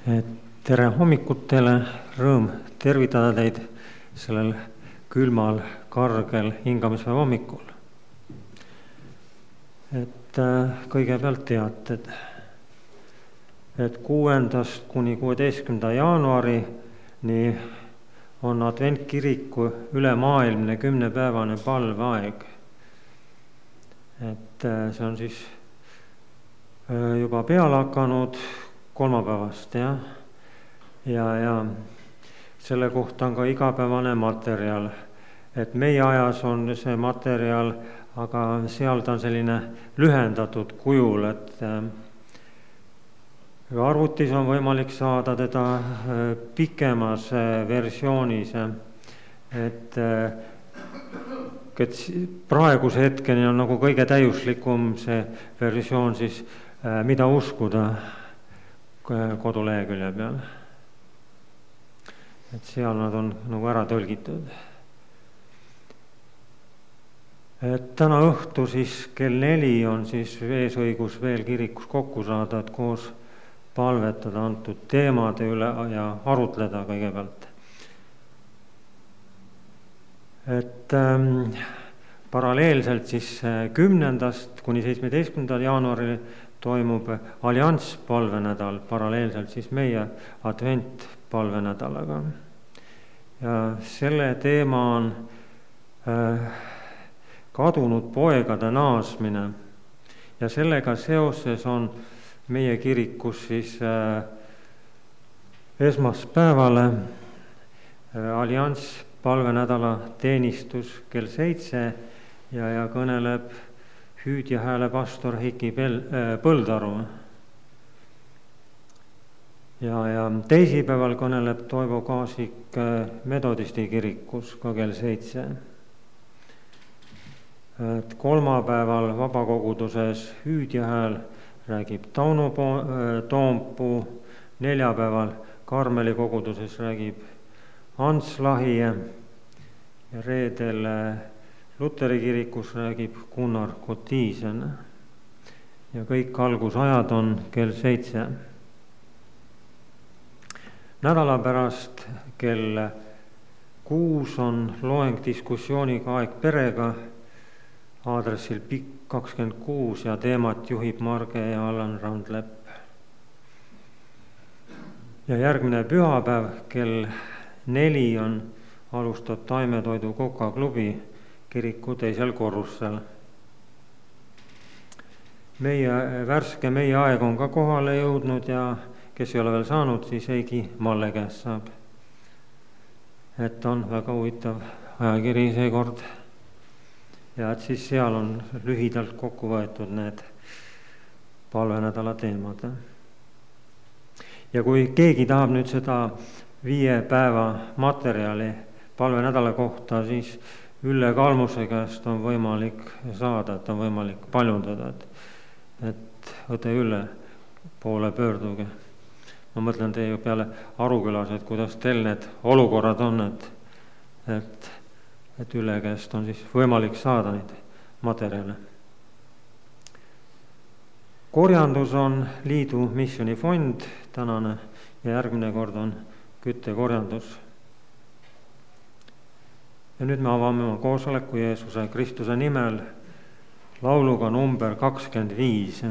Tere hommikut teile, rõõm tervitada teid sellel külmal, kargel hingamispäeva hommikul. Kõigepealt teated, et 6. kuni 16. jaanuarini on adventkiriku ülemaailmne 10-päevane palveaeg. See on siis juba peale hakanud kolmapäevast, ja selle kohta on ka igapäevane materjal. Meie ajas on see materjal, aga seal ta on selline lühendatud kujul, arvutis on võimalik saada teda pikemas versioonis, et praeguse hetkeni on nagu kõige täiuslikum see versioon siis Mida uskuda kodulehekülje peal. Seal nad on nagu ära tõlgitud. Täna õhtu siis kell 4 on siis eesõigus veel kirikus kokku saada, et koos palvetada antud teemade üle ja arutleda kõigepealt. Paralleelselt siis 10. kuni 17. jaanuaril toimub Allianss palvenädal, paralleelselt siis meie adventpalvenädalaga. Ja selle teema on kadunud poegade naasmine ja sellega seoses on meie kirikus siis esmaspäevale Allianss palvenädala teenistus kell 7 ja kõneleb hüüdja hääle pastor Heiki Põldaru. Ja teisipäeval kõneleb Toivo Kaasik Metodisti kirikus ka kell 7. Kolmapäeval vabakoguduses hüüdja hääl räägib Tauno Toompuu, neljapäeval Karmeli koguduses räägib Ants Lahie ja reedel Luteri kirikus räägib Gunnar Kotiisen ja kõik algusajad on kell 7. Nädala pärast kell 6 on loeng diskussiooniga Aeg perega aadressil Pikk 26 ja teemat juhib Marge ja Allan Randlepp. Ja järgmine pühapäev kell 4 alustab Taimetoidu Kokaklubi kiriku teisel korrusel. Meie aeg on ka kohale jõudnud ja kes ei ole veel saanud, siis Heigi Malle käest saab. On väga huvitav ajakiri seekord. Ja siis seal on lühidalt kokku võetud need palvenädala teemad. Ja kui keegi tahab nüüd seda 5 päeva materjali palvenädala kohta, siis Ülle Kalmuse käest on võimalik saada, on võimalik paljundada, et õde Ülle poole pöörduge. Ma mõtlen teie peale Arukülas, et kuidas teil need olukorrad on, et Ülle käest on siis võimalik saada neid materjale. Korjandus on liidu missioonifond tänane ja järgmine kord on küttekorjandus. Ja nüüd me avame oma koosoleku Jeesuse Kristuse nimel lauluga number 25.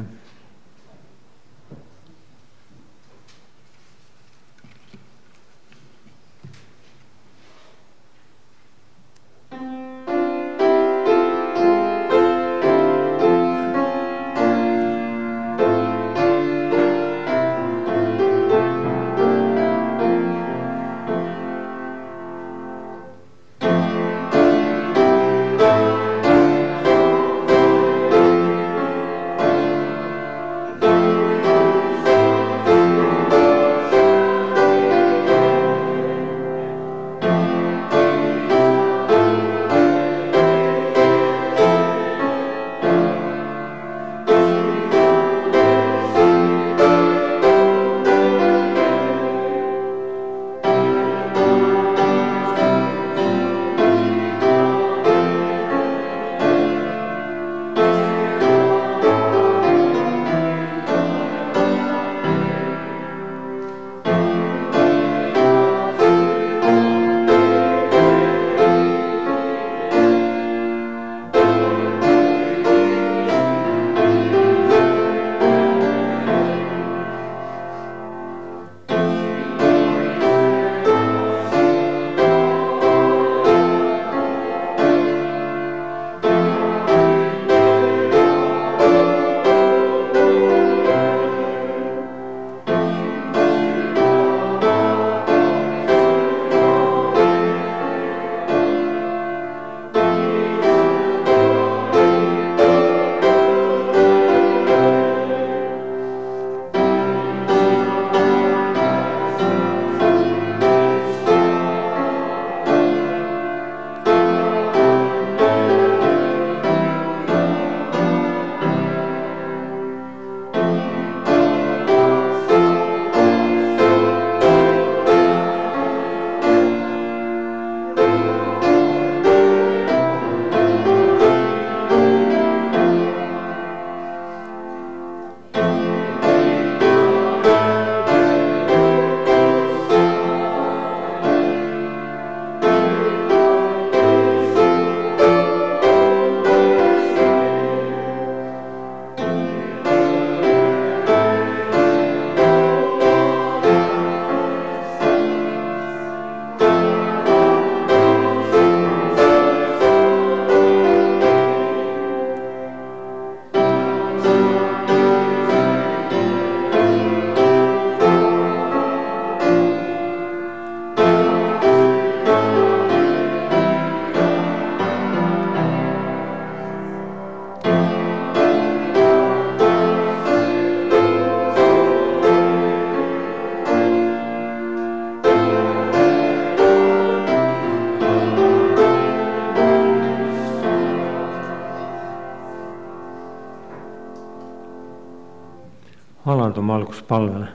alandume alguspalvele.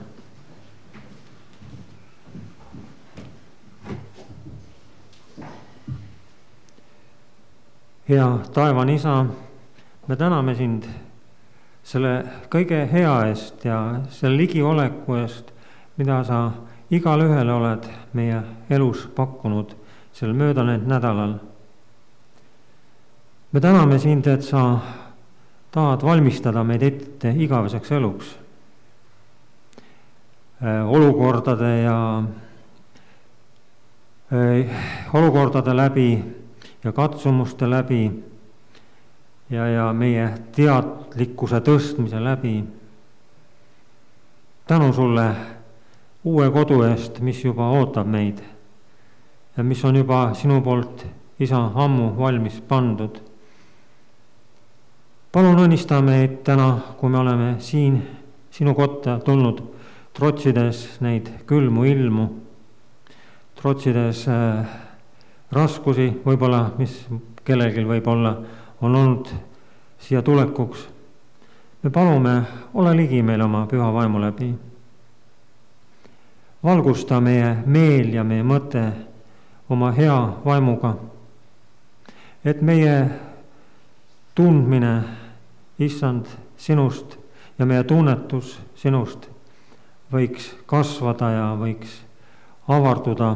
Hea taevane Isa, me täname sind selle kõige hea eest ja selle ligioleku eest, mida sa igale ühele oled meie elus pakkunud sel möödanenud nädalal. Me täname sind, et sa tahad valmistada meid ette igaveseks eluks. Olukordade läbi ja katsumuste läbi ja meie teadlikkuse tõstmise läbi. Tänu sulle uue kodu eest, mis juba ootab meid ja mis on juba sinu poolt, Isa, ammu valmis pandud. Palun õnnista meid täna, kui me oleme siin sinu kotta tulnud, trotsides neid külmu ilmu, trotsides raskusi võib-olla, mis kellelgi võib-olla on olnud siia tulekuks. Me palume, ole ligi meil oma püha vaimu läbi. Valgusta meie meel ja meie mõte oma hea vaimuga, et meie tundmine, Issand, sinust ja meie tunnetus sinust võiks kasvada ja võiks avarduda.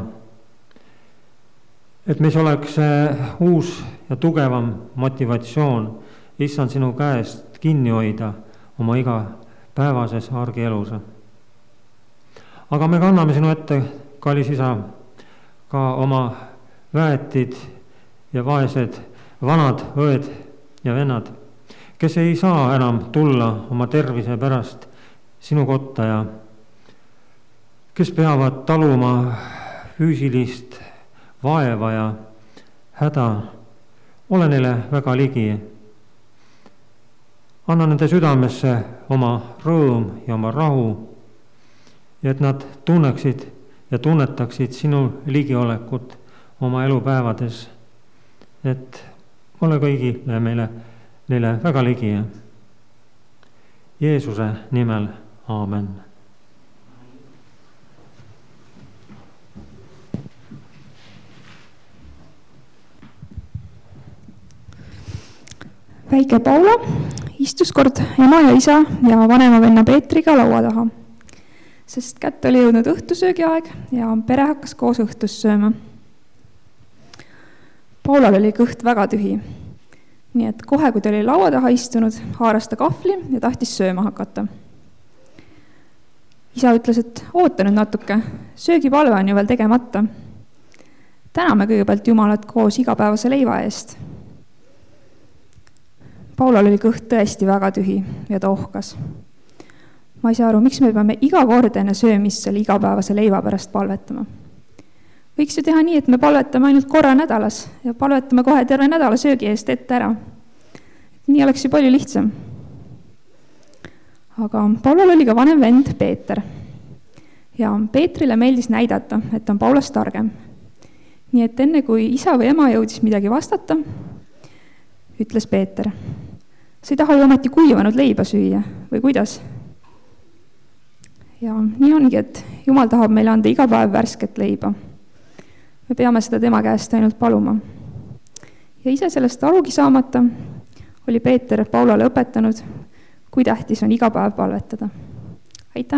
Et meis oleks uus ja tugevam motivatsioon, Issand, sinu käest kinni hoida oma igapäevases argielus. Aga me kanname sinu ette, kallis Isa, ka oma väetid ja vaesed vanad õed ja vennad, kes ei saa enam tulla oma tervise pärast sinu kotta ja kes peavad taluma füüsilist vaeva ja häda. Ole neile väga ligi. Anna nende südamesse oma rõõm ja oma rahu, et nad tunneksid ja tunnetaksid sinu ligiolekut oma elupäevades, et ole kõigile neile väga ligi. Jeesuse nimel, aamen. Väike Paula istus kord ema ja isa ja vanema venna Peetriga laua taha, sest kätte oli jõudnud õhtusöögi aeg ja pere hakkas koos õhtust sööma. Paulal oli kõht väga tühi, nii et kohe, kui ta oli laua taha istunud, haaras ta kahvli ja tahtis sööma hakata. Isa ütles, et oota nüüd natuke, söögipalve on ju veel tegemata. Täname kõigepealt Jumalat koos igapäevase leiva eest. Paulal oli kõht tõesti väga tühi ja ta ohkas. Ma ei saa aru, miks me peame iga kord enne söömist selle igapäevase leiva pärast palvetama. Võiks ju teha nii, et me palvetame ainult korra nädalas ja palvetame kohe terve nädala söögi eest ette ära. Nii oleks ju palju lihtsam. Aga Paulal oli ka vanem vend Peeter. Ja Peetrile meeldis näidata, et on Paulast targem. Nii et enne kui isa või ema jõudis midagi vastata, ütles Peeter, sa ei taha ju ometi kuivanud leiba süüa või kuidas? Ja nii ongi, et Jumal tahab meile anda iga päev värsket leiba. Me peame seda tema käest ainult paluma. Ja ise sellest arugi saamata oli Peeter Paulale õpetanud, kui tähtis on iga päev palvetada. Aitäh!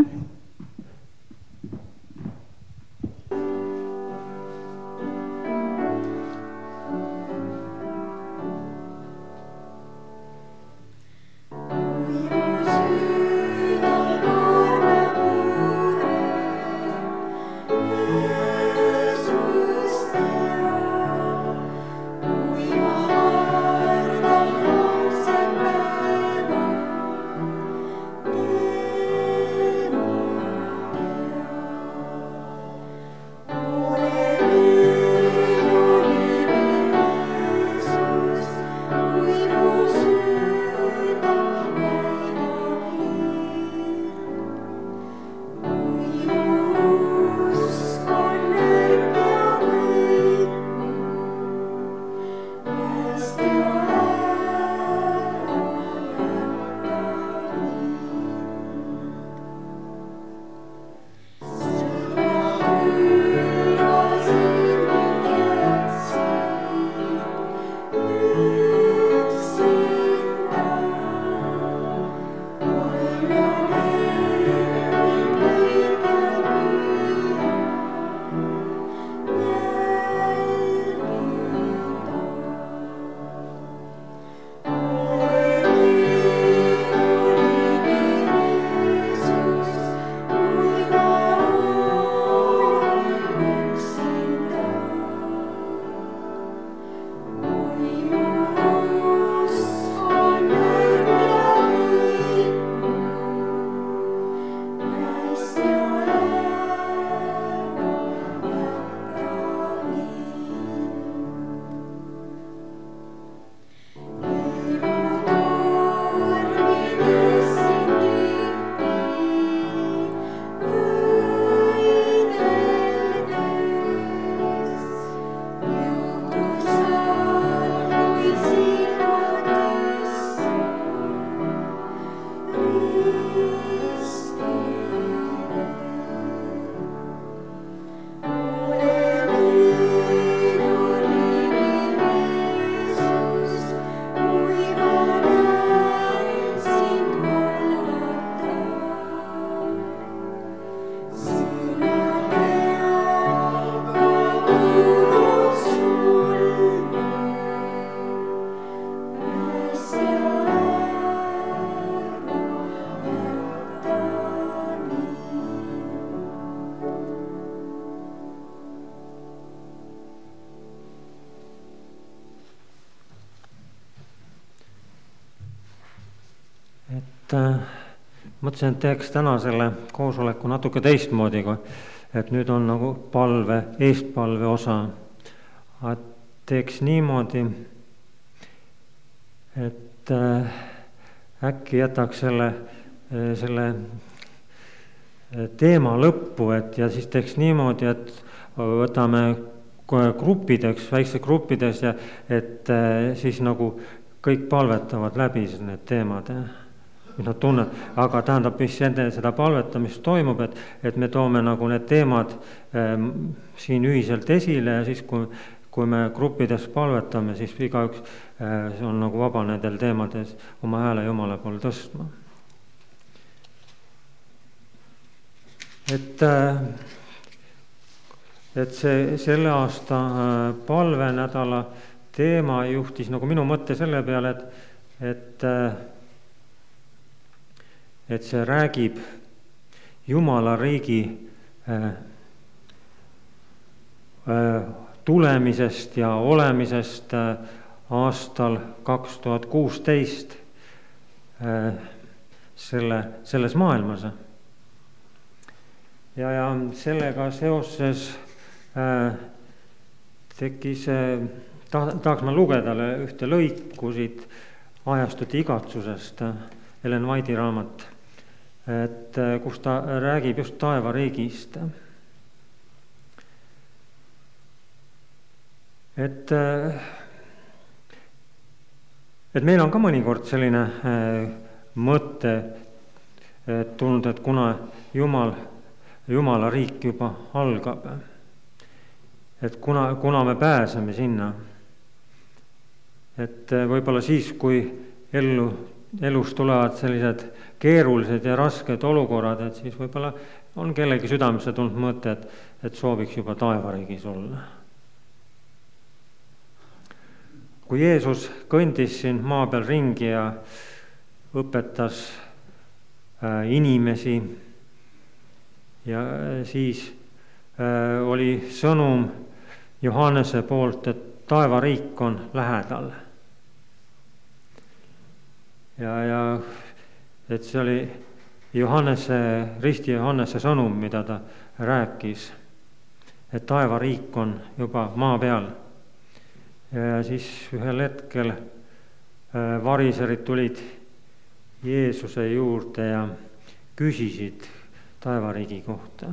mõtlesin, et teeks täna selle koosoleku natuke teistmoodi, et nüüd on nagu eestpalve osa. Et teeks niimoodi, et äkki jätaks selle teema lõppu, ja siis teeks niimoodi, et võtame gruppideks, väikse gruppides ja et siis nagu kõik palvetavad läbi need teemad, mis nad tunnevad. Aga tähendab, mis enne seda palvetamist toimub, et me toome nagu need teemad siin ühiselt esile ja siis, kui me gruppides palvetame, siis igaüks on nagu vaba nendel teemades oma hääle Jumala poole tõstma. Et selle aasta palvenädala teema juhtis nagu minu mõtte selle peale, et see räägib Jumala riigi tulemisest ja olemisest aastal 2016 selles maailmas. Ja sellega seoses tahaks ma lugeda ühte lõiku siit Ajastute igatsusest, Ellen White'i raamat, kus ta räägib just taevariigist. Et meil on ka mõnikord selline mõte tulnud, et kuna Jumala riik juba algab, et kuna me pääseme sinna, et võib-olla siis, kui elus tulevad sellised keerulised ja rasked olukorrad, et siis võib-olla on kellegi südamesse tulnud mõte, et sooviks juba taevariigis olla. Kui Jeesus kõndis siin maa peal ringi ja õpetas inimesi ja siis oli sõnum Johannese poolt, et taevariik on lähedal. Ja et see oli risti Johannese sõnum, mida ta rääkis, et taevariik on juba maa peal. Ja siis ühel hetkel variserid tulid Jeesuse juurde ja küsisid taevariigi kohta.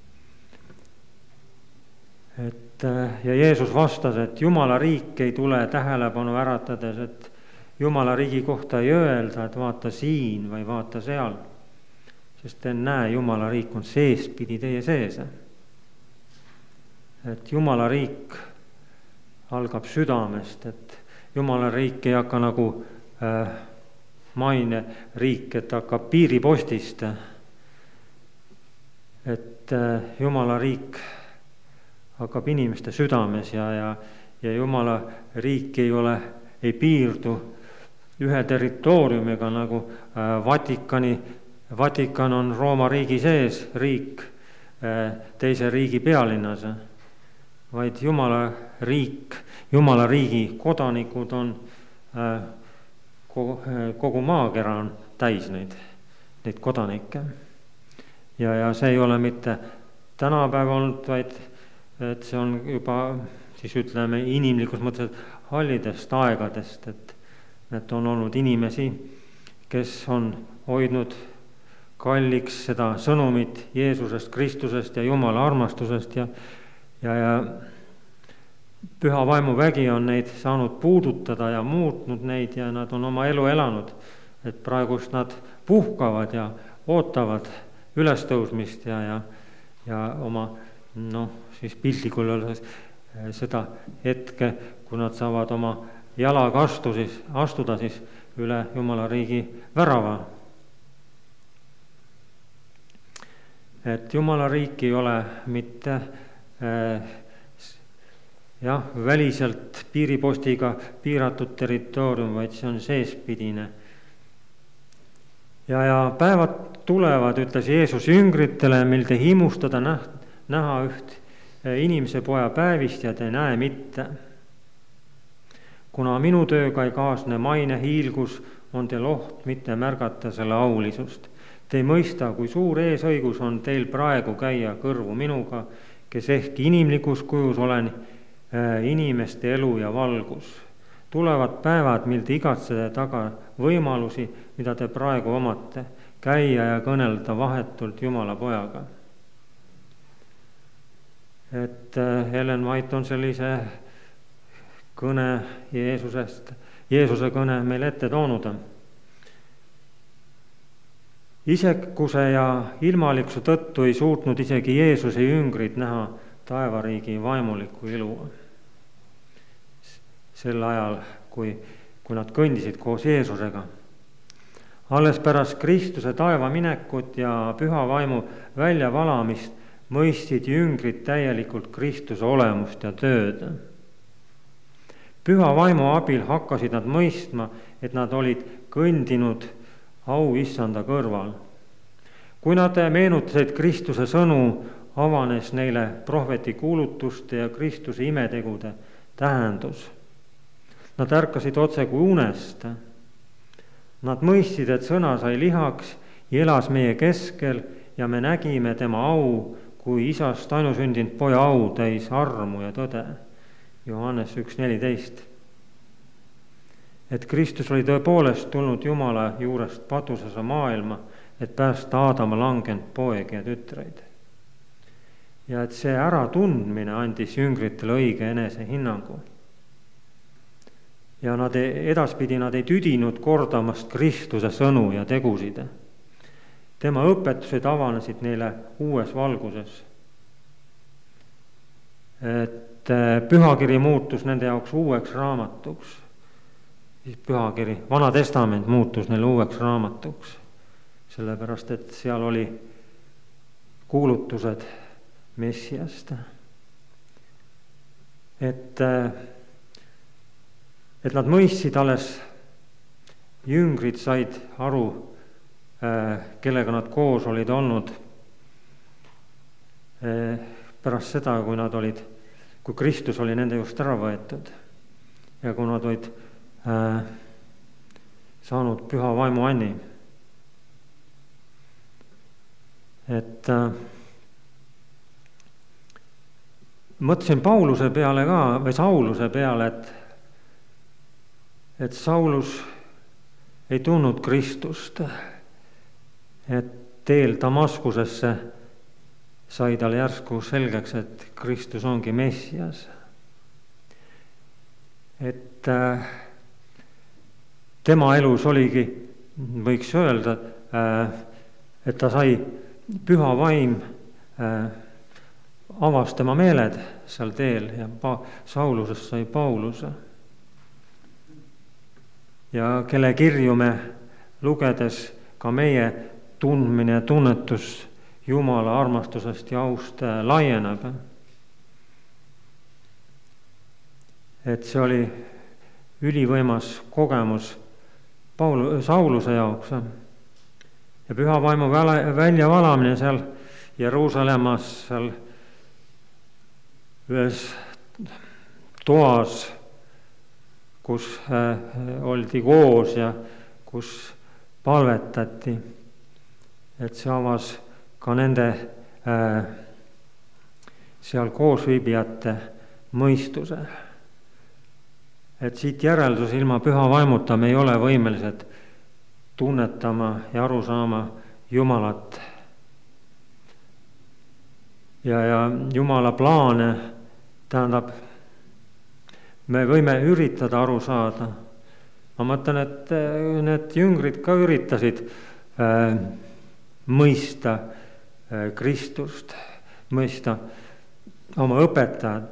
Ja Jeesus vastas, et Jumala riik ei tule tähelepanu äratades, et Jumala riigi kohta ei öelda, et vaata siin või vaata seal, sest te näe, Jumala riik on seespidi teie sees. Et Jumala riik algab südamest, et Jumala riik ei hakka nagu maine riik, et hakkab piiripostist, et Jumala riik hakkab inimeste südames ja Jumala riik ei piirdu ühe territooriumiga nagu Vatikan on Rooma riigi sees riik teise riigi pealinnas, vaid Jumala riigi kodanikud on kogu maakera on täis neid kodanikke. Ja see ei ole mitte tänapäev olnud, vaid et see on juba, siis ütleme, inimlikus mõttes hallidest aegadest, et on olnud inimesi, kes on hoidnud kalliks seda sõnumit Jeesusest, Kristusest ja Jumala armastusest ja Püha vaimu vägi on neid saanud puudutada ja muutnud neid ja nad on oma elu elanud, et praegust nad puhkavad ja ootavad ülestõusmist ja oma, siis piltlikul öeldes seda hetke, kui nad saavad oma jalaga astuda siis üle Jumala riigi värava. Et Jumala riik ei ole mitte väliselt piiripostiga piiratud territoorium, vaid see on seespidine. Ja päevad tulevad, ütles Jeesus jüngritele, mil te himustada näha üht inimese poja päevist ja te näe mitte. Kuna minu tööga ei kaasne maine, hiilgus, on teil oht mitte märgata selle aulisust. Te ei mõista, kui suur eesõigus on teil praegu käia kõrvu minuga, kes ehk inimlikus kujus olen inimeste elu ja valgus. Tulevad päevad, mil te igatsete taga võimalusi, mida te praegu omate, käia ja kõnelda vahetult Jumala pojaga. Et Ellen White on sellise kõne Jeesuse kõne meil ette toonud. Isekuse ja ilmalikkuse tõttu ei suutnud isegi Jeesuse jüngrid näha taevariigi vaimulikku ilu. Sel ajal, kui nad kõndisid koos Jeesusega. Alles pärast Kristuse taeva minekut ja püha vaimu väljavalamist mõistsid jüngrid täielikult Kristuse olemust ja tööd. Püha vaimu abil hakkasid nad mõistma, et nad olid kõndinud auissanda kõrval. Kui nad meenutasid Kristuse sõnu, avanes neile prohveti kuulutuste ja Kristuse imetegude tähendus. Nad ärkasid otse kui unest. Nad mõistsid, et sõna sai lihaks ja elas meie keskel ja me nägime tema au, kui isast ainusündinud poja au täis armu ja tõde. Johannes 1.14. Et Kristus oli tõepoolest tulnud Jumala juurest padusese maailma, et päästa Aadama langenud poegi ja tütreid. Ja et see äratundmine andis jüngritele õige enesehinnangu. Ja edaspidi nad ei tüdinud kordamast Kristuse sõnu ja tegusid. Tema õpetused avanesid neile uues valguses. Et pühakiri muutus nende jaoks uueks raamatuks. Pühakiri, Vana Testament muutus neile uueks raamatuks. Sellepärast, et seal oli kuulutused Messiast. Et nad mõistsid alles, jüngrid said aru, kellega nad koos olid olnud pärast seda, kui Kristus oli nende just ära võetud ja kui nad olid saanud püha vaimu anni. Et mõtlesin Pauluse peale ka, või Sauluse peale, et Saulus ei tundnud Kristust, et teel Damaskusesse sai tal järsku selgeks, et Kristus ongi Messias. Et tema elus oligi, võiks öelda, et ta sai püha vaim, avas tema meeled seal teel ja Saulusest sai Pauluse. Ja kelle kirju me lugedes ka meie tundmine ja tunnetus Jumala armastusest ja aust laieneb. Et see oli ülivõimas kogemus Sauluse jaoks. Ja püha vaimu väljavalamine seal Jeruusalemmas, seal ühes toas, kus oldi koos ja kus palvetati, et see avas ka nende seal koosviibijate mõistuse. Et siit järeldus ilma püha vaimuta me ei ole võimelised tunnetama ja aru saama Jumalat. Ja Jumala plaane, tähendab, me võime üritada aru saada. Ma mõtlen, et need jüngrid ka üritasid mõista Kristust, mõista oma õpetajad.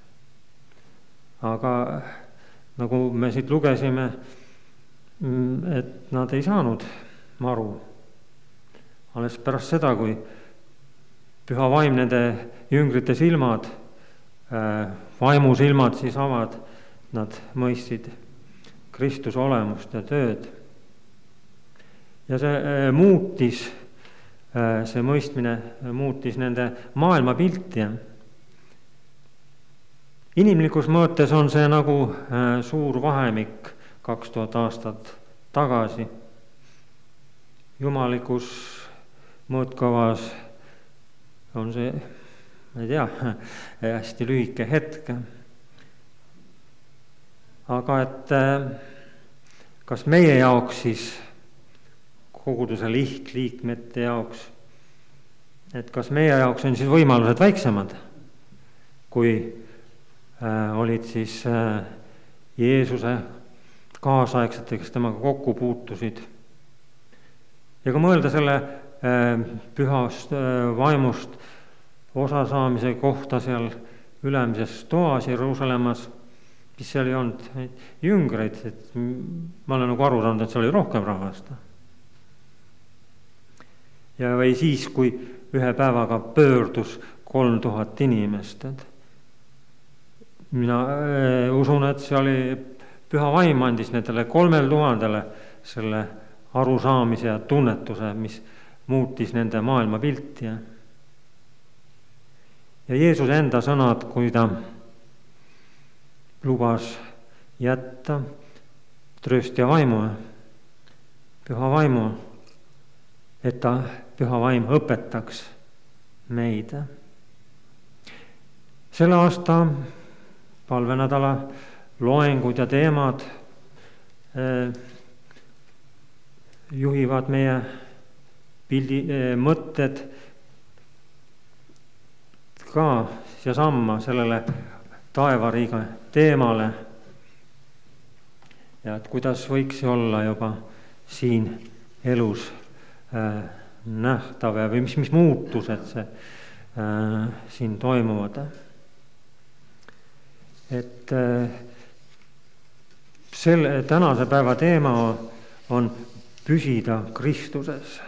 Aga nagu me siit lugesime, et nad ei saanud aru. Alles pärast seda, kui püha vaim nende jüngrite silmad, vaimusilmad siis avad, nad mõistsid Kristuse olemust ja tööd. Ja see mõistmine muutis nende maailmapilti. Inimlikus mõõtes on see nagu suur vahemik 2000 aastat tagasi. Jumalikus mõõtkavas on see, ma ei tea, hästi lühike hetk. Aga et kas meie jaoks siis, koguduse lihtliikmete jaoks, et kas meie jaoks on siis võimalused väiksemad, kui olid siis Jeesuse kaasaegsetega, kes temaga kokku puutusid. Ja kui mõelda selle pühast vaimust osa saamise kohta seal ülemises toas Jeruusalemmas, siis seal ei olnud jüngreid, et ma olen nagu aru saanud, et seal oli rohkem rahvast. Ja või siis, kui ühe päevaga pöördus 3000 inimest. Mina usun, et see oli püha vaim andis nendele 3000 selle arusaamise ja tunnetuse, mis muutis nende maailma pilti. Ja Jeesus enda sõnad, kui ta lubas jätta trööstja vaimu, püha vaimu, et ta püha vaim õpetaks meid. Selle aasta palvenädala loengud ja teemad juhivad meie mõtted ka ja samma sellele taevariigi teemale. Ja et kuidas võiks olla juba siin elus nähtav või mis muutused siin toimuvad. Et selle tänase päeva teema on püsida Kristuses.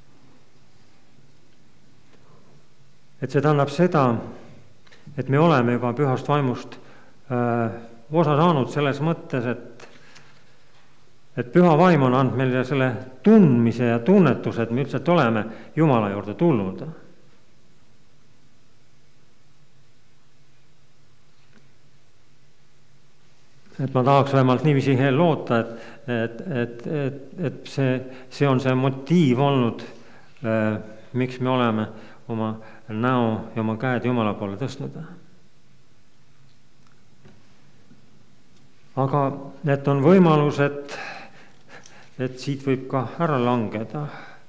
Et see tähendab seda, et me oleme juba pühast vaimust osa saanud selles mõttes, et püha vaim on andnud meile selle tundmise ja tunnetuse, et me üldse oleme Jumala juurde tulnud. Et ma tahaks vähemalt niiviisi loota, et see on see motiiv olnud, miks me oleme oma näo ja oma käed Jumala poole tõstnud. Aga et on võimalus, et siit võib ka ära langeda,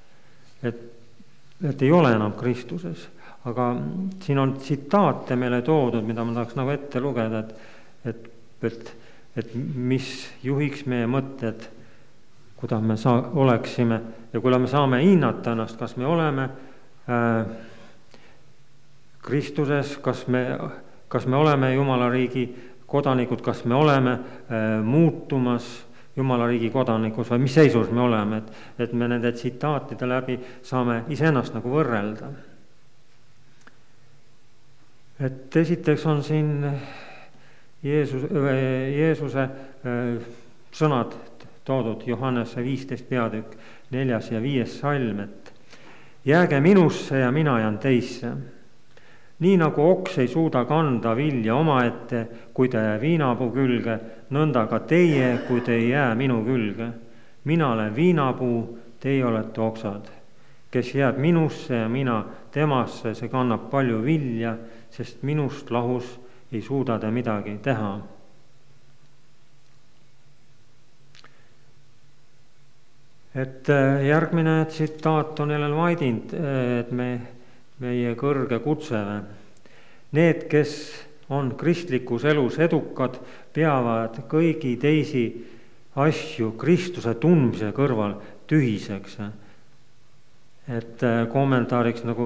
et ei ole enam Kristuses. Aga siin on tsitaate meile toodud, mida ma tahaks nagu ette lugeda, et mis juhiks meie mõtted, kuidas me oleksime ja kui me saame hinnata ennast, kas me oleme Kristuses, kas me oleme Jumala riigi kodanikud, kas me oleme muutumas Jumala riigi kodanikus või mis seisus me oleme, et me nende tsitaatide läbi saame iseennast nagu võrrelda. Et esiteks on siin Jeesuse sõnad toodud Johannese 15 peatükk 4. ja 5. salm, et jääge minusse ja mina jään teisse. Nii nagu oks ei suuda kanda vilja omaette, kui ta jää viinapuu külge, nõnda ka teie, kui te ei jää minu külge. Mina olen viinapuu, teie olete oksad. Kes jääb minusse ja mina temasse, see kannab palju vilja, sest minust lahus ei suuda te midagi teha. Et järgmine tsitaat on Ellen White'ilt, et meie kõrge kutse. Need, kes on kristlikus elus edukad, peavad kõigi teisi asju Kristuse tundmise kõrval tühiseks. Et kommentaariks nagu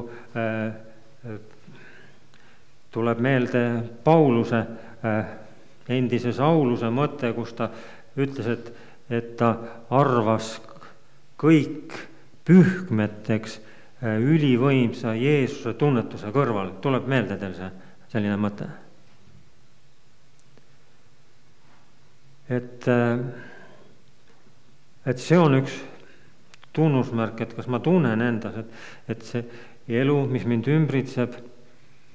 tuleb meelde Pauluse, endise Sauluse mõte, kus ta ütles, et ta arvas kõik pühkmeteks ülivõimsa Jeesuse tunnetuse kõrval. Tuleb meelde teil selline mõte? Et see on üks tunnusmärk, et kas ma tunnen endas, et see elu, mis mind ümbritseb,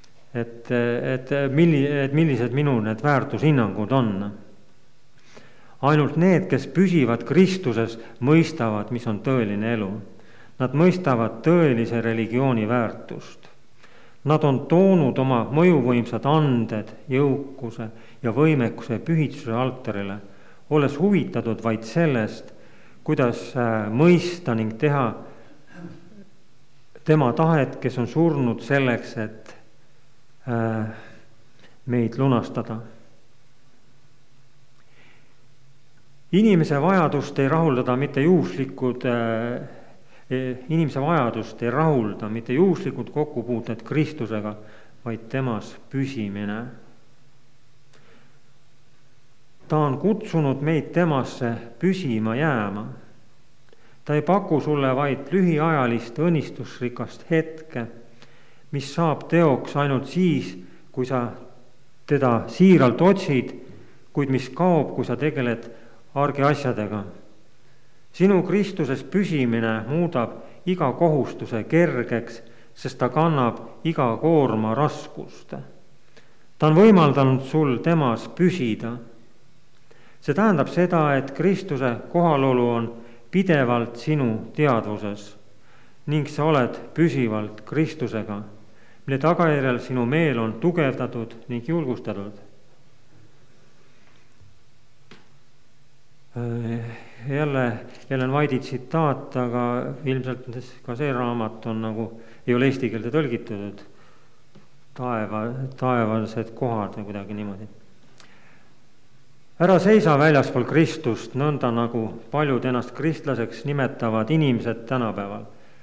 et millised minu need väärtushinnangud on. Ainult need, kes püsivad Kristuses, mõistavad, mis on tõeline elu. Nad mõistavad tõelise religiooni väärtust. Nad on toonud oma mõjuvõimsad anded, jõukuse ja võimekuse pühitsuse altarile, olles huvitatud vaid sellest, kuidas mõista ning teha tema tahet, kes on surnud selleks, et meid lunastada. Inimese vajadust ei rahulda mitte juhuslikud kokkupuuted Kristusega, vaid temas püsimine. Ta on kutsunud meid temasse püsima jääma. Ta ei paku sulle vaid lühiajalist õnnistusrikast hetke, mis saab teoks ainult siis, kui sa teda siiralt otsid, kuid mis kaob, kui sa tegeled argiasjadega. Sinu Kristuses püsimine muudab iga kohustuse kergeks, sest ta kannab iga koorma raskust. Ta on võimaldanud sul temas püsida. See tähendab seda, et Kristuse kohalolu on pidevalt sinu teadvuses ning sa oled püsivalt Kristusega, mille tagajärjel sinu meel on tugevdatud ning julgustatud. Jälle Ellen White'i tsitaat, aga ilmselt ka see raamat on ei ole eesti keelde tõlgitud, taevased kohad või kuidagi niimoodi. Ära seisa väljaspool Kristust, nõnda nagu paljud ennast kristlaseks nimetavad inimesed tänapäeval.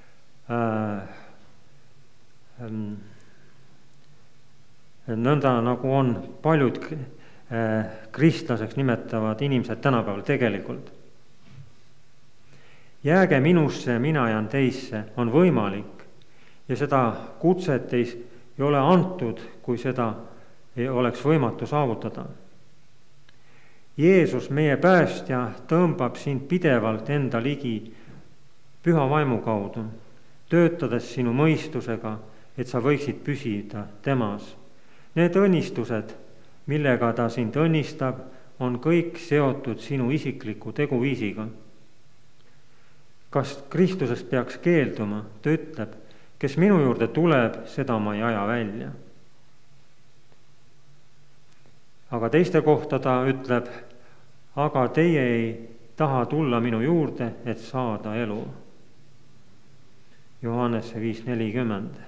Nõnda nagu on paljud kristlaseks nimetavad inimesed tänapäeval tegelikult. Jääge minusse, mina jään teisse, on võimalik ja seda kutset ei ole antud, kui seda ei oleks võimatu saavutada. Jeesus, meie päästja, tõmbab sind pidevalt enda ligi püha vaimu kaudu, töötades sinu mõistusega, et sa võiksid püsida temas. Need õnnistused, millega ta sind õnnistab, on kõik seotud sinu isikliku teguviisiga. Kas Kristusest peaks keelduma? Ta ütleb, kes minu juurde tuleb, seda ma ei aja välja. Aga teiste kohta ta ütleb, aga teie ei taha tulla minu juurde, et saada elu. Johannese 5:40.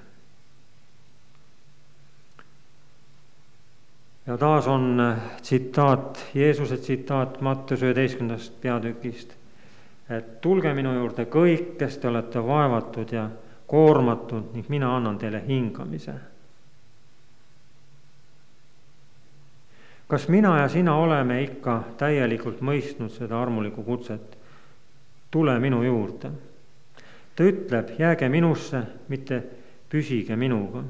Ja taas on tsitaat, Jeesuse tsitaat Matteuse 11. peatükist, et tulge minu juurde kõik, kes te olete vaevatud ja koormatud ning mina annan teile hingamise. Kas mina ja sina oleme ikka täielikult mõistnud seda armulikku kutset? Tule minu juurde. Ta ütleb, jääge minusse, mitte püsige minuga.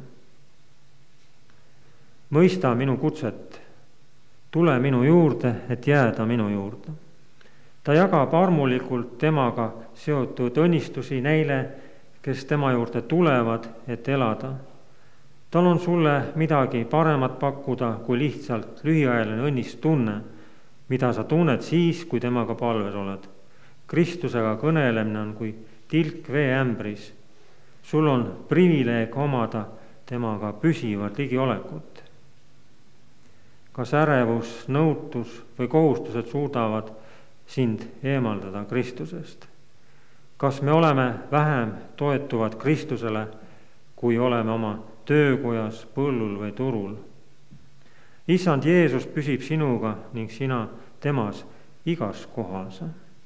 Mõista minu kutset, tule minu juurde, et jääda minu juurde. Ta jagab armulikult temaga seotud õnnistusi neile, kes tema juurde tulevad, et elada. Tal on sulle midagi paremat pakkuda kui lihtsalt lühiajaline õnnistunne, mida sa tunned siis, kui temaga palves oled. Kristusega kõnelemine on kui tilk veeämbris. Sul on privileeg omada temaga püsivat ligiolekut. Kas ärevus, nõutus või kohustused suudavad sind eemaldada Kristusest? Kas me oleme vähem toetuvad Kristusele, kui oleme oma töökojas, põllul või turul? Issand Jeesus püsib sinuga ning sina temas igas kohas.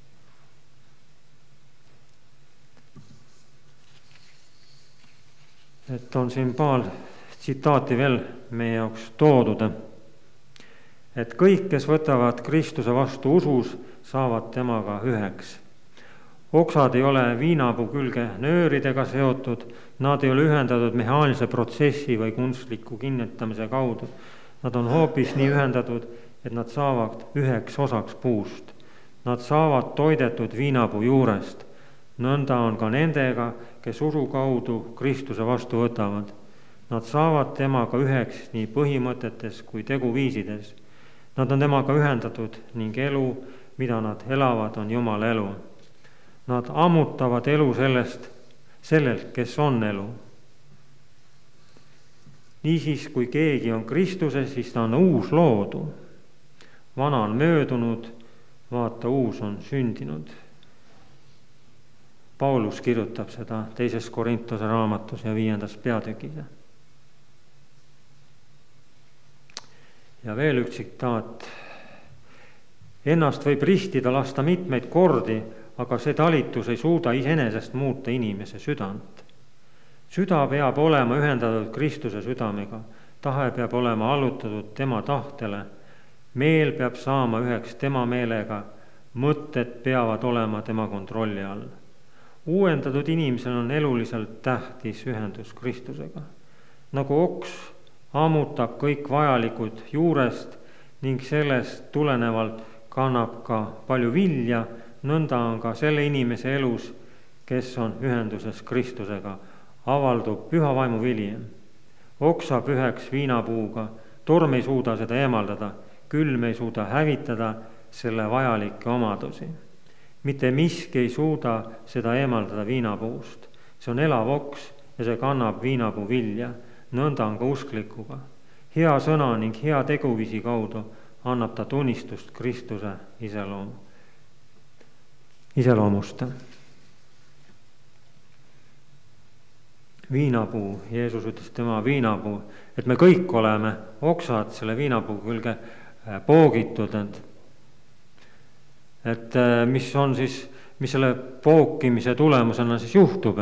Et on siin paar tsitaati veel meie jaoks toodud. Et kõik, kes võtavad Kristuse vastu usus, saavad temaga üheks. Oksad ei ole viinapuu külge nööridega seotud, nad ei ole ühendatud mehaanilise protsessi või kunstliku kinnitamise kaudu. Nad on hoopis nii ühendatud, et nad saavad üheks osaks puust. Nad saavad toidetud viinapuu juurest. Nõnda on ka nendega, kes usu kaudu Kristuse vastu võtavad. Nad saavad temaga üheks nii põhimõtetes kui teguviisides. Nad on temaga ühendatud ning elu mida nad elavad, on Jumala elu. Nad ammutavad elu sellelt, kes on elu. Niisiis, kui keegi on Kristuses, siis ta on uus loodu. Vana on möödunud, vaata, uus on sündinud. Paulus kirjutab seda 2. Korintuse raamatus ja 5. peatükis. Ja veel üks tsitaat. Ennast võib ristida lasta mitmeid kordi, aga see talitus ei suuda iseenesest muuta inimese südant. Süda peab olema ühendatud Kristuse südamega, tahe peab olema allutatud tema tahtele, meel peab saama üheks tema meelega, mõtted peavad olema tema kontrolli all. Uuendatud inimesel on eluliselt tähtis ühendus Kristusega. Nagu oks ammutab kõik vajalikud juurest ning sellest tulenevalt kannab ka palju vilja, nõnda on ka selle inimese elus, kes on ühenduses Kristusega, avaldub püha vaimu vili. Oks saab üheks viinapuuga, torm ei suuda seda eemaldada, külm ei suuda hävitada selle vajalikke omadusi. Mitte miski ei suuda seda eemaldada viinapuust. See on elav oks ja see kannab viinapuu vilja. Nõnda on ka usklikuga. Hea sõna ning hea teguvisi kaudu annab ta tunnistust Kristuse iseloomust. Viinapuu, Jeesus ütles tema viinapuu, et me kõik oleme oksad selle viinapuu külge poogitud. Et mis selle pookimise tulemusena siis juhtub?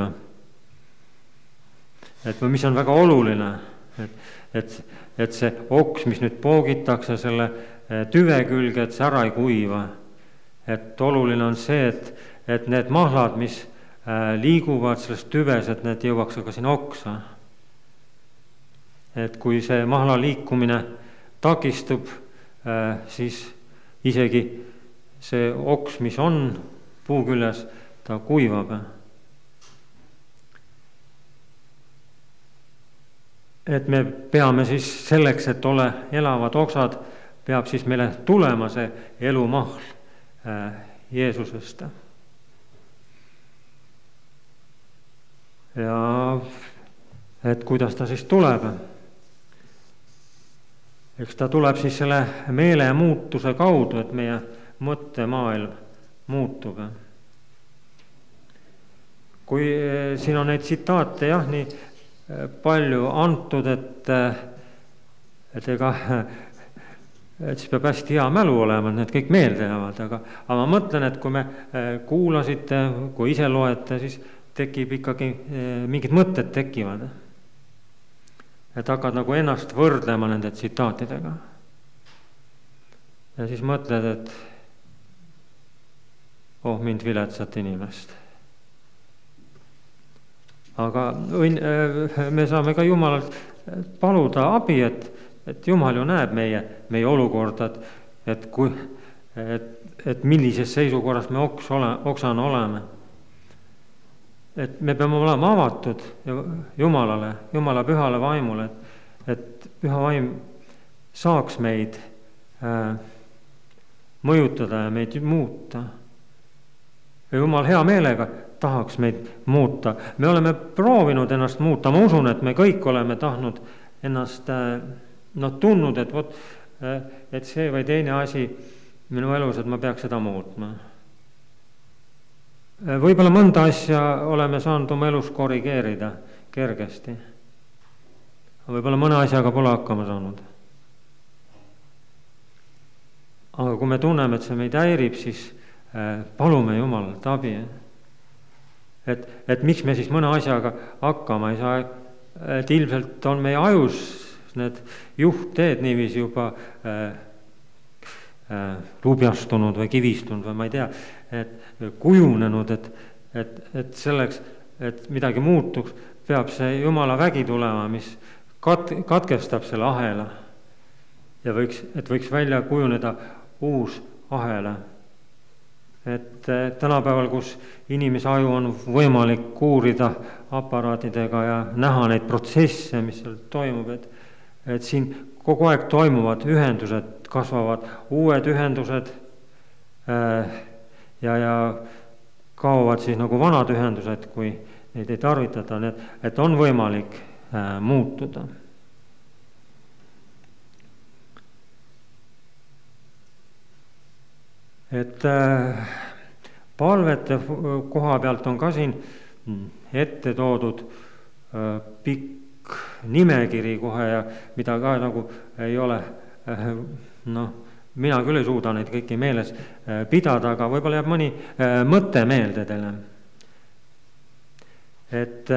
Et mis on väga oluline, et see oks, mis nüüd poogitakse selle tüve külge, et see ära ei kuiva. Et oluline on see, et need mahlad, mis liiguvad selles tüves, et need jõuaks ka sinna oksa. Et kui see mahla liikumine takistub, siis isegi see oks, mis on puu küljes, ta kuivab. Et me peame siis selleks, et ole elavad oksad, peab siis meile tulema see elumahl Jeesusest. Ja et kuidas ta siis tuleb? Eks ta tuleb siis selle meelemuutuse kaudu, et meie mõttemaailm muutub. Kui siin on neid tsitaate nii palju antud, et siis peab hästi hea mälu olema, et need kõik meelde jäävad, aga ma mõtlen, et kui me kuulasite, kui ise loete, siis tekib ikkagi, mingid mõtted tekivad. Et hakkad nagu ennast võrdlema nende tsitaatidega. Ja siis mõtled, et mind viletsat inimest. Aga me saame ka Jumalalt paluda abi, et Jumal ju näeb meie olukorda, et millises seisukorras me oksana oleme. Et me peame olema avatud Jumalale, Jumala pühale vaimule, et püha vaim saaks meid mõjutada ja meid muuta. Ja Jumal hea meelega tahaks meid muuta. Me oleme proovinud ennast muuta. Ma usun, et me kõik oleme tahtnud ennast tundnud, et see või teine asi minu elus, et ma peaks seda muutma. Võib-olla mõnda asja oleme saanud oma elus korrigeerida kergesti. Võib-olla mõne asjaga pole hakkama saanud. Aga kui me tunneme, et see meid häirib, siis palume Jumalalt abi. Et miks me siis mõne asjaga hakkama ei saa, et ilmselt on meie ajus need juhtteed niiviisi juba lubjastunud või kivistunud või ma ei tea, et kujunenud, et selleks, et midagi muutuks, peab see Jumala vägi tulema, mis katkestab selle ahela ja võiks välja kujuneda uus ahela. Et tänapäeval, kus inimese aju on võimalik uurida aparaatidega ja näha neid protsesse, mis seal toimub, et siin kogu aeg toimuvad ühendused, kasvavad uued ühendused ja kaovad siis nagu vanad ühendused, kui neid ei tarvitada, et on võimalik muutuda. Et palvete koha pealt on ka siin ette toodud pikk nimekiri kohe ja mida ka nagu ei ole, mina küll ei suuda neid kõiki meeles pidada, aga võib-olla jääb mõni mõte meelde teile. Et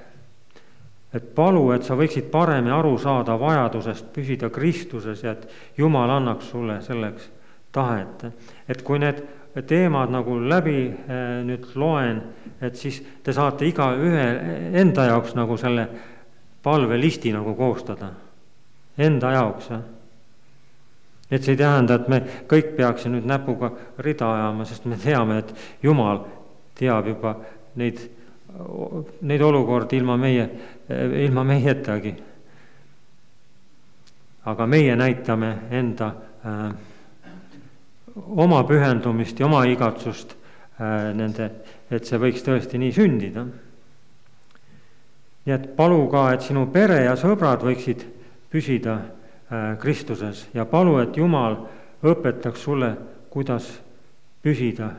palu, et sa võiksid paremini aru saada vajadusest püsida Kristuses ja et Jumal annaks sulle selleks tahet. Et kui need teemad nagu läbi nüüd loen, et siis te saate iga ühe enda jaoks nagu selle palvelisti nagu koostada. Enda jaoks. Et see ei tähenda, et me kõik peaksin nüüd näpuga rida ajama, sest me teame, et Jumal teab juba neid olukordi ilma meietagi. Aga meie näitame enda oma pühendumist ja oma igatsust et see võiks tõesti nii sündida. Nii et palu ka, et sinu pere ja sõbrad võiksid püsida Kristuses ja palu, et Jumal õpetaks sulle, kuidas püsida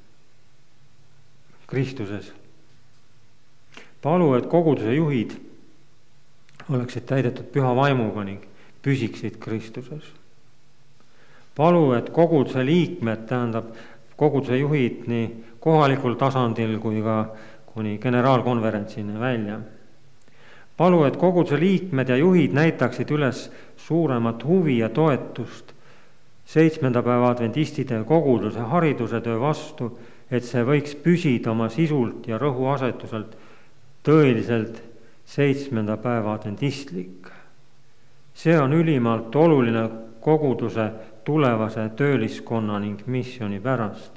Kristuses. Palu, et koguduse juhid oleksid täidetud püha vaimuga ning püsiksid Kristuses. Palu, et koguduse liikmed, tähendab koguduse juhid nii kohalikul tasandil kui ka kuni generaalkonverentsini välja. Palu, et koguduse liikmed ja juhid näitaksid üles suuremat huvi ja toetust 7. päeva adventistide koguduse hariduse töö vastu, et see võiks püsida oma sisult ja rõhuasetuselt tõeliselt 7. päeva adventistlik. See on ülimalt oluline koguduse tulevase tööliskonna ning missiooni pärast.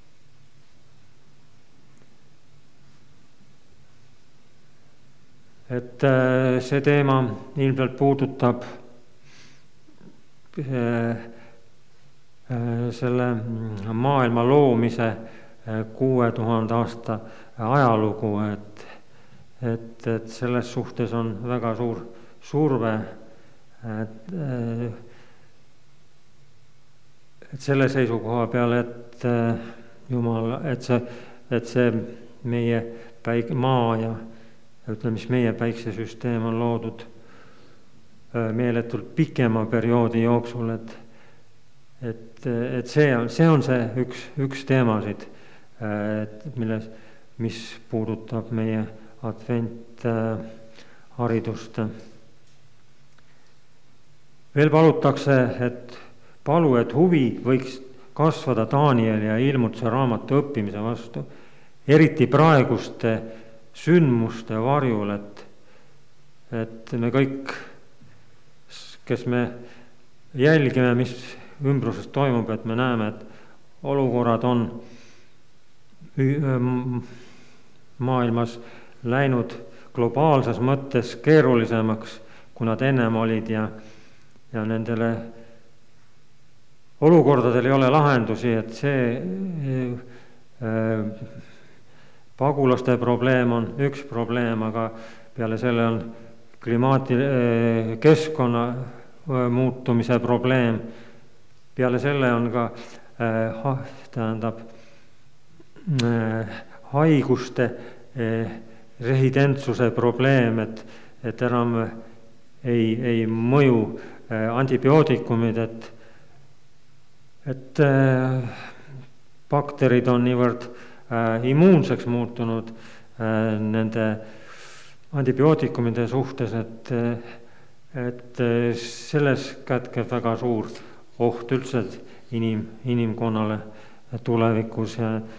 Et see teema ilmselt puudutab selle maailma loomise 6000 aasta ajalugu, et selles suhtes on väga suur surve, et selle seisukoha peale, et Jumal, et see meie maa ja ütleme, mis meie päiksesüsteem on loodud meeletult pikema perioodi jooksul, et see on see üks teemasid, mis puudutab meie adventharidust. Veel palutakse, et huvi võiks kasvada Danieli ja Ilmutuse raamatu õppimise vastu, eriti praeguste sündmuste varjul, et me kõik, kes me jälgime, mis ümbruses toimub, et me näeme, et olukorrad on maailmas läinud globaalses mõttes keerulisemaks, kui nad ennem olid ja nendele olukordadel ei ole lahendusi, et see pagulaste probleem on üks probleem, aga peale selle on keskkonna muutumise probleem. Peale selle on ka haiguste residentsuse probleem, et enam ei mõju antibiootikumid, et bakterid on niivõrd immuunseks muutunud nende antibiootikumide suhtes, et selles kätkeb väga suur oht üldse inimkonnale tulevikus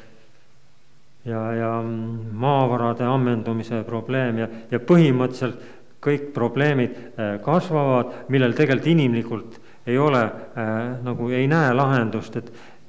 ja maavarade ammendumise probleem ja põhimõtteliselt kõik probleemid kasvavad, millel tegelikult inimlikult ei ole, nagu ei näe lahendust,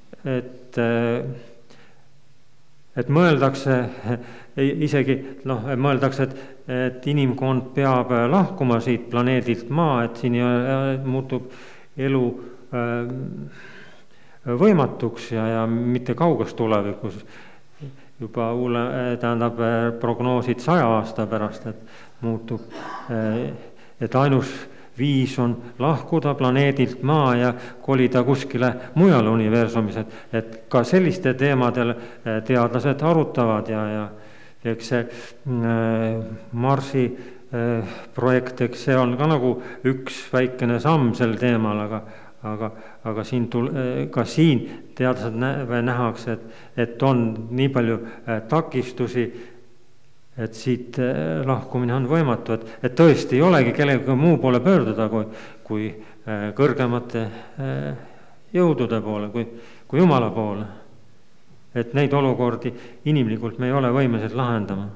et mõeldakse isegi, mõeldakse, et inimkond peab lahkuma siit planeedilt Maa, et siin muutub elu võimatuks ja mitte kauges tulevikus, juba prognoosid 100 aasta pärast, et muutub, et ainus viis on lahkuda planeedilt Maa ja kolida kuskile mujale universumis, et ka selliste teemadel teadlased arutavad ja eks see Marsi projekt, eks see on ka nagu üks väikene samm sel teemal, aga siin teadlased nähakse, et on nii palju takistusi, et siit lahkumine on võimatu, et tõesti ei olegi kellega muu poole pöörduda kui kõrgemate jõudude poole, kui Jumala poole. Et neid olukordi inimlikult me ei ole võimelised lahendama.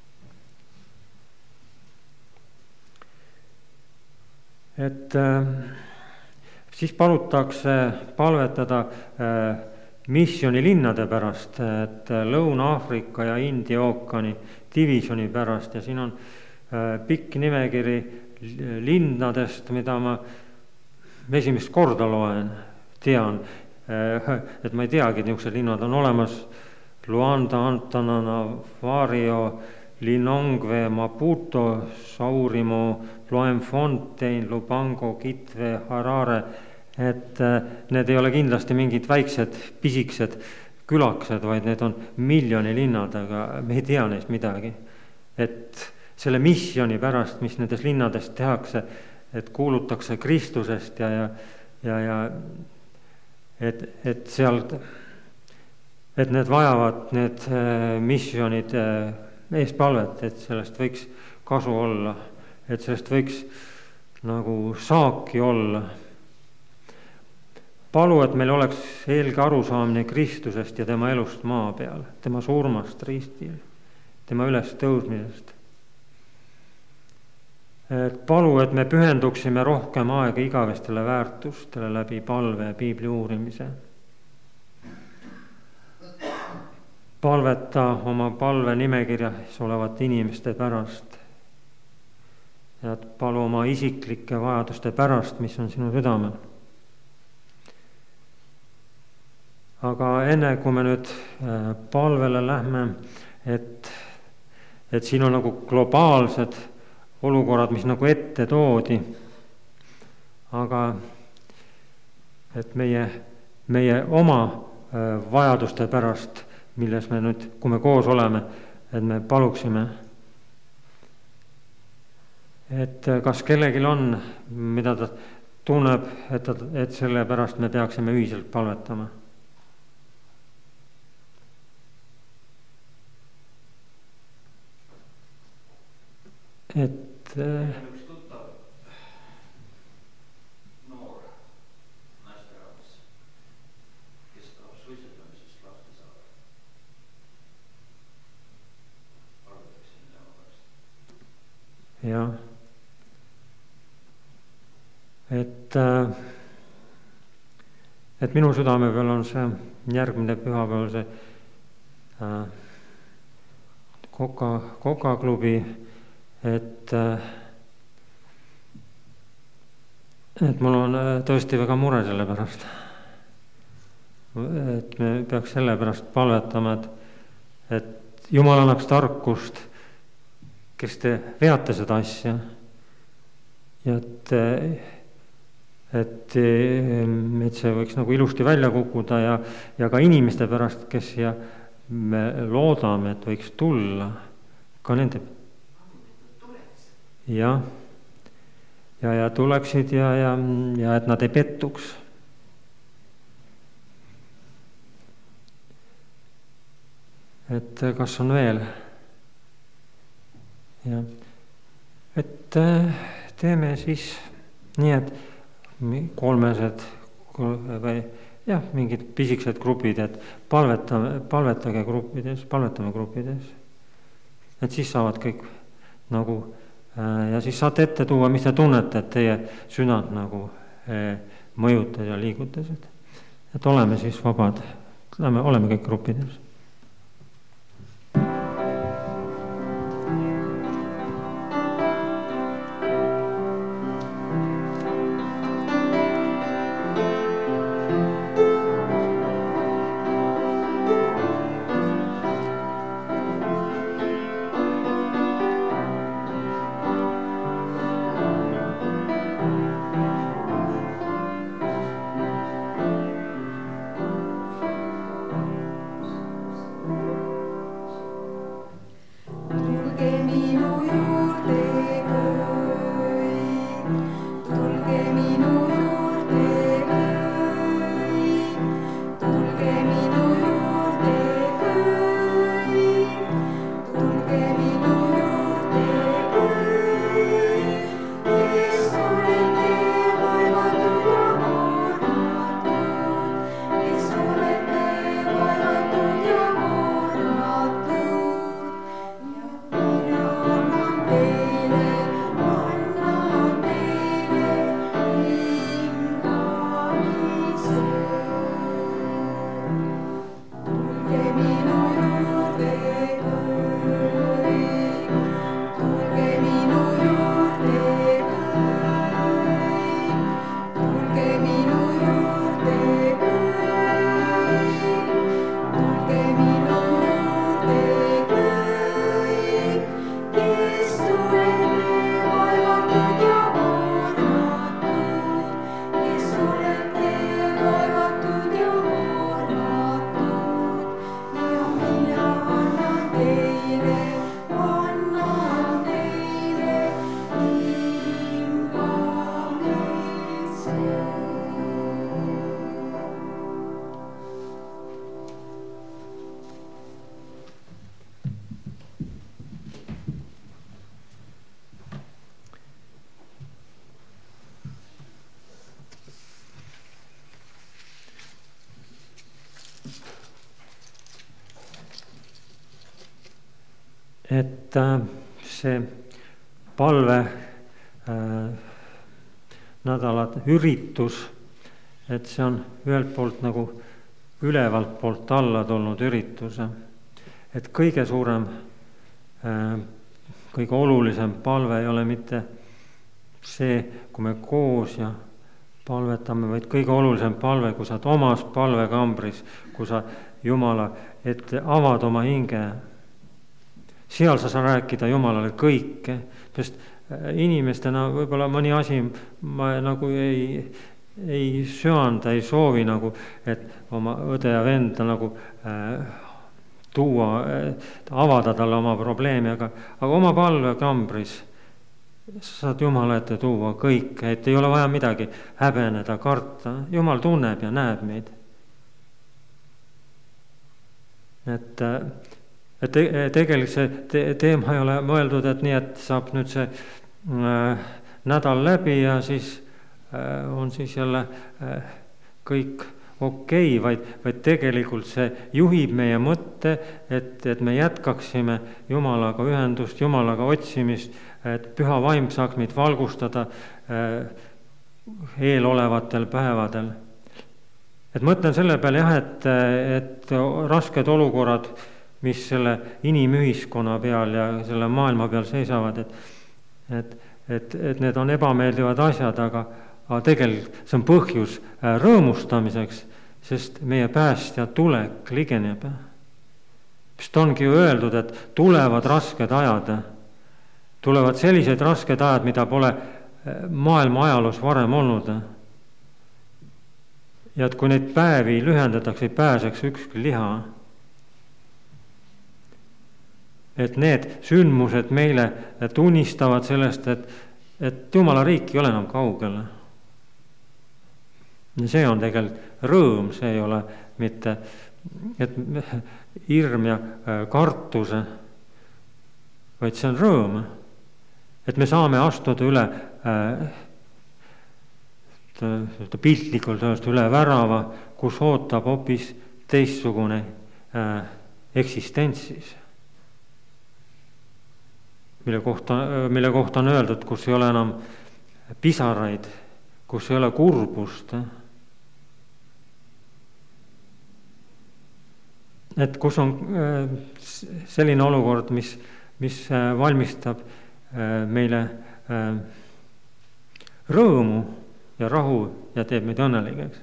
Et siis palutakse palvetada missioonilinnade pärast, et Lõuna-Aafrika ja India ookeani divisjoni pärast ja siin on pikk nimekiri linnadest, mida ma esimest korda tean, et ma ei teagi, et niisugused linnad on olemas: Luanda, Antananarivo, Lilongwe, Maputo, Saurimo, Bloemfontein, Lubango, Kitwe, Harare, et need ei ole kindlasti mingid väiksed, pisikesed külakesed, vaid need on miljoni linnad, aga me ei tea neist midagi. Et selle missiooni pärast, mis nendes linnades tehakse, et kuulutakse Kristusest ja et sealt, et need vajavad need missioonid eespalvet, et sellest võiks kasu olla, et sellest võiks nagu saaki olla. Palu, et meil oleks selge arusaamine Kristusest ja tema elust maa peal, tema surmast ristil, tema üles tõusmisest. Et palu, et me pühenduksime rohkem aega igavestele väärtustele läbi palve ja piibli uurimise. Palveta oma palve nimekirjas olevate inimeste pärast ja palu oma isiklike vajaduste pärast, mis on sinu südamel. Aga enne, kui me nüüd palvele lähme, et siin on nagu globaalsed olukorrad, mis nagu ette toodi, aga et meie oma vajaduste pärast, milles me nüüd, kui me koos oleme, et me paluksime, et kas kellelgi on, mida ta tunneb, et selle pärast me peaksime ühiselt palvetama. Et üks tuttav noor naisterahvas, kes tahab suitsetamisest lahti saada. Palvetaksin tema pärast. Jah. Et minu südame peal on see järgmine pühapäeval see Koka-klubi, et mul on tõesti väga mure selle pärast. Et me peaks selle pärast palvetama, et Jumal annaks tarkust, kes te veate seda asja. Ja et see võiks nagu ilusti välja kukkuda ja ka inimeste pärast, kes siia me loodame, et võiks tulla, ka nende ja tuleksid ja et nad ei pettuks. Et kas on veel? Ja. Et teeme siis nii, et kolmesed või mingid pisikesed grupid, et palvetame gruppides. Et siis saavad kõik nagu ja siis saate ette tuua, mis te tunnete, et teie südant nagu mõjutas ja liigutas. Et oleme siis vabad, oleme kõik gruppides. Et see palve nädalad üritus, et see on ühelt poolt nagu ülevalt poolt alla tulnud üritus. Et kõige suurem, kõige olulisem palve ei ole mitte see, kui me koos ja palvetame, vaid kõige olulisem palve, kui sa oled omas palvekambris, kui sa Jumala ette avad oma hinge. Seal sa saa rääkida Jumalale kõike, sest inimestena võib-olla mõni asi ma nagu ei söanda, ei soovi nagu, et oma õde ja venda nagu tuua, avada talle oma probleemi, aga oma palvekambris sa saad Jumala ette tuua kõike, et ei ole vaja midagi häbeneda, karta. Jumal tunneb ja näeb meid. Et tegelikult see teema ei ole mõeldud, et nii, et saab nüüd see nädal läbi ja siis on siis jälle kõik okei, vaid tegelikult see juhib meie mõtte, et me jätkaksime Jumalaga ühendust, Jumalaga otsimist, et püha vaim saaks meid valgustada eelolevatel päevadel. Et mõtlen selle peale jah, et rasked olukorrad, mis selle inimühiskonna peal ja selle maailma peal seisavad, et need on ebameeldivad asjad, aga tegelikult see on põhjus rõõmustamiseks, sest meie päästja tulek ligeneb. Sest ongi ju öeldud, et tulevad rasked ajad. Tulevad sellised rasked ajad, mida pole maailma ajaloos varem olnud. Ja et kui neid päevi lühendatakse, ei pääseks ükski liha. Et need sündmused meile tunnistavad sellest, et Jumala riik ei ole enam kaugel. Ja see on tegelikult rõõm, see ei ole mitte et hirm ja kartuse, vaid see on rõõm. Et me saame astuda üle piltlikult üle värava, kus ootab hoopis teistsugune eksistentsis. Mille kohta on öeldud, kus ei ole enam pisaraid, kus ei ole kurbust. Et kus on selline olukord, mis valmistab meile rõõmu ja rahu ja teeb meid õnnelikeks.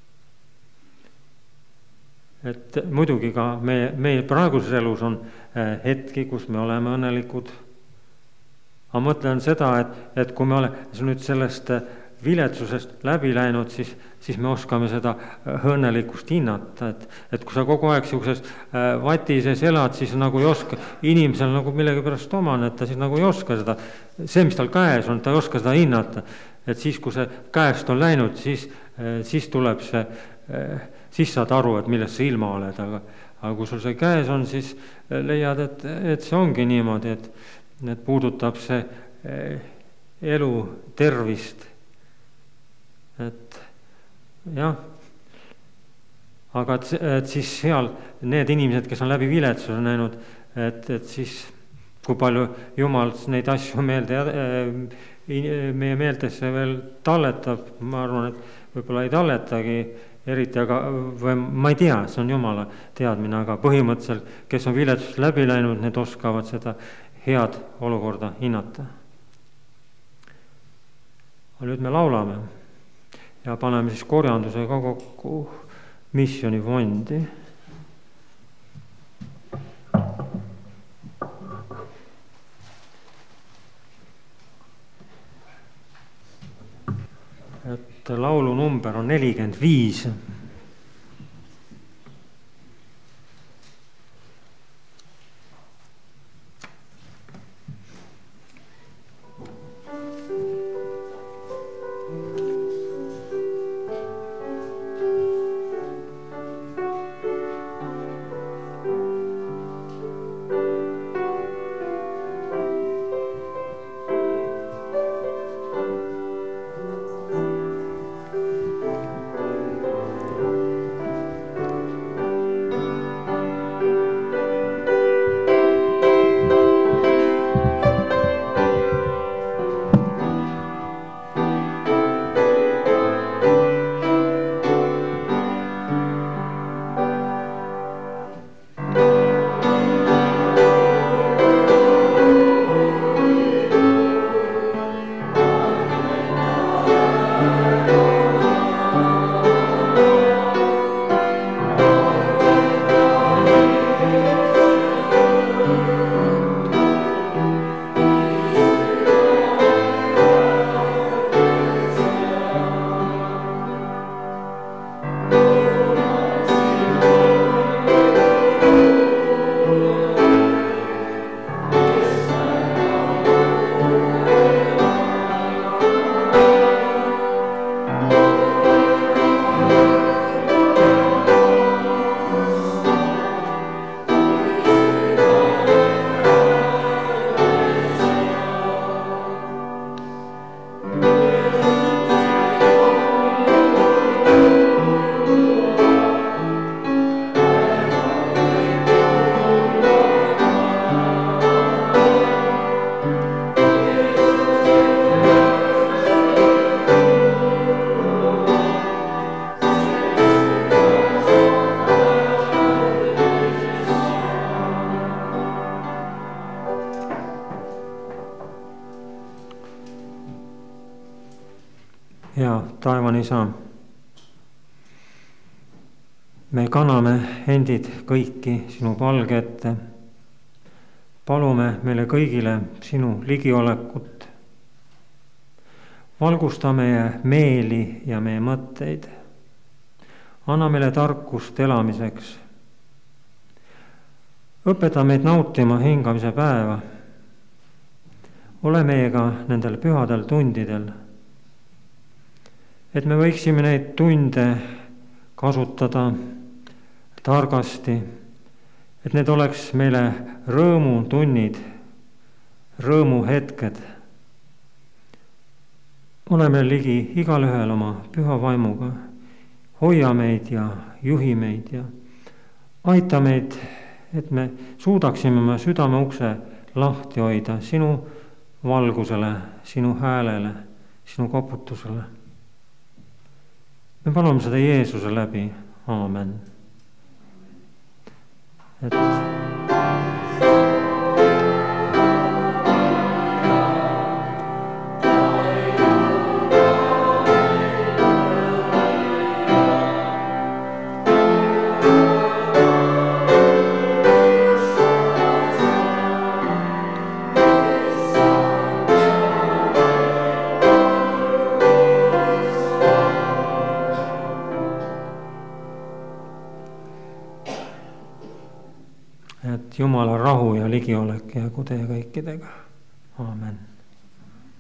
Et muidugi ka meie praeguses elus on hetki, kus me oleme õnnelikud. Aga mõtlen seda, et kui me oleme nüüd sellest viletsusest läbi läinud, siis me oskame seda õnnelikkust hinnata, et kui sa kogu aeg niisuguses vati sees elad, siis nagu ei oska, inimesel nagu millegipärast omane, et ta siis nagu ei oska seda, see, mis tal käes on, ta ei oska seda hinnata. Et siis, kui see käest on läinud, siis tuleb see, siis saad aru, et millest sa ilma oled, aga kui sul see käes on, siis leiad, et see ongi niimoodi, et puudutab see elu, tervist. Et jah, aga et siis seal need inimesed, kes on läbi viletsuse näinud, et siis kui palju Jumal neid asju meie meeltesse veel talletab, ma arvan, et võib-olla ei talletagi eriti, aga või ma ei tea, see on Jumala teadmine, aga põhimõtteliselt, kes on viletsust läbi läinud, need oskavad seda head olukorda hinnata. Nüüd me laulame ja paneme siis korjandusega kokku missioonifondi. Et laulu number on 45. Ja taevane Isa, me kanname endid kõiki sinu palge ette. Palume meile kõigile sinu ligiolekut. Valgusta meie meeli ja meie mõtteid. Anna meile tarkust elamiseks. Õpeta meid nautima hingamise päeva. Ole meiega nendel pühadel tundidel, et me võiksime neid tunde kasutada targasti, et need oleks meile rõõmutunnid, rõõmuhetked. Ole meil ligi igalühel oma püha vaimuga, hoia meid ja juhi meid ja aita meid, et me suudaksime oma südame ukse lahti hoida sinu valgusele, sinu häälele, sinu koputusele. Me palume seda Jeesuse läbi. Aamen. et Jumala rahu ja ligiolek jäägu teie kõikidega. Aamen.